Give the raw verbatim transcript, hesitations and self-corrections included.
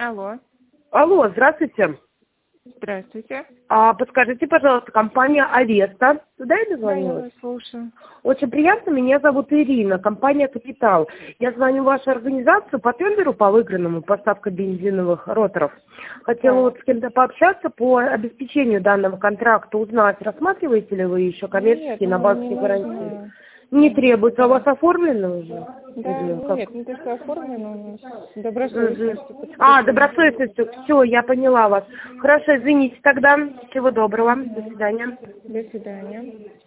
Алло. Алло, здравствуйте. Здравствуйте. А, подскажите, пожалуйста, компания Авеста. Туда я Да, я дозвонилась? вас слушаю. Очень приятно, меня зовут Ирина, компания «Капитал». Я звоню в вашу организацию по тендеру по выигранному, поставка бензиновых роторов. Хотела вот с кем-то пообщаться по обеспечению данного контракта, узнать, рассматриваете ли вы еще коммерческие Нет, на ну, базовой не гарантии? нужно. Не требуется, а у вас оформлено уже? Да, Или как? нет, не то, что оформлено, у нас добросовестностью Мгм. подключено. А, добросовестностью. Все, я поняла вас. Хорошо, извините тогда. Всего доброго. До Мгм. свидания. До свидания.